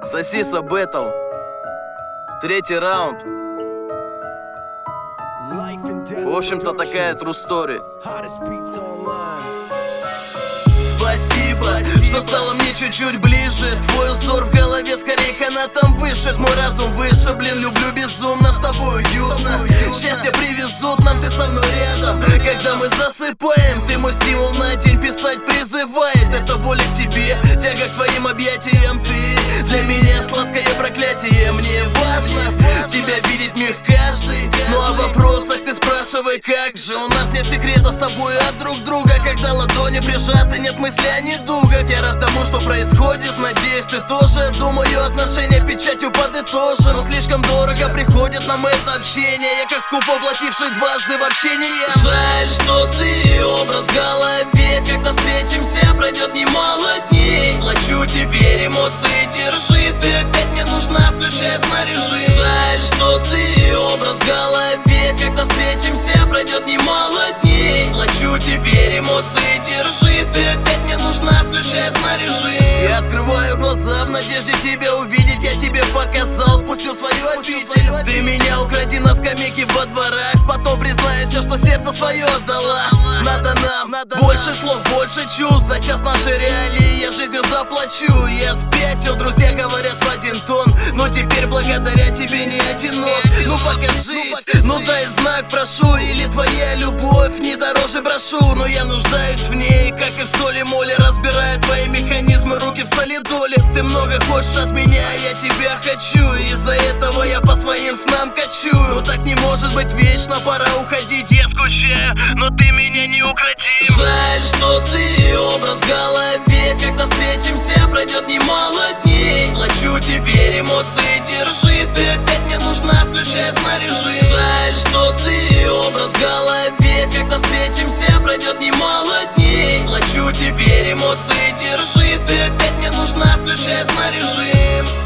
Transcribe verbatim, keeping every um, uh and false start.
Сосиса Бэтл. Третий раунд. В общем-то, такая true story. Спасибо, что стало мне чуть-чуть ближе. Твой узор в голове скорее канатом вышит. Мой разум выше, блин, люблю безумно. С тобой уютно, счастье привезут нам, ты со мной рядом. Когда мы засыпаем, ты мой стимул на день писать призывает. Это воля к тебе, тяга к твоим объятиям. Ты для меня сладкое проклятие. Мне важно тебя видеть миг каждый. Ну а в вопросах ты спрашивай, как же. У нас нет секретов с тобой от друг друга. Когда ладони прижаты, нет мысли о недугах. Я рад тому, что происходит, надеюсь, ты тоже. Думаю, отношения печатью подытожи. Но слишком дорого приходит нам это общение. Я как скупо плативший дважды в общении. Жаль, что ты образ в голове. Когда встретимся, пройдет немало дней. Плачу теперь, эмоции держи. Ты опять мне нужна, включай снаряжи. Жаль, что ты образ в голове. Когда встретимся, пройдет немало дней. Плачу теперь, эмоции держи. Ты опять мне нужна, включай снаряжи. Я открываю глаза в надежде тебя увидеть. Я тебе показал, впустил свою обитель. Ты меня укради на скамейке во дворах. Потом признайся, что сердце свое отдала. Надо нам, надо больше нам. Слов, больше чувств. За час нашей реалии я жизнью заплачу. Я спятил, друзья говорят в один тон. Но теперь благодаря тебе не одинок. Ну покажись, ну дай знак, прошу. Или твоя любовь не дороже брошу. Но я нуждаюсь в ней, как и в соли моли. Разбирая твои механизмы, руки в солидоле. Ты много хочешь от меня, я тебя хочу. Из-за этого я по своим снам кочую. Но так не может быть вечно, пора уходить. Я скучаю, но ты меня не укроти. Жаль, что ты образ в голове. Когда встретимся, пройдет немало дней. Плачу теперь, эмоции держи. Ты опять мне нужна, включай снаряжи. Жаль, что ты образ в голове. Когда встретимся, пройдет немало дней. Плачу теперь, эмоции держи. Ты опять мне нужна, включай снаряжи.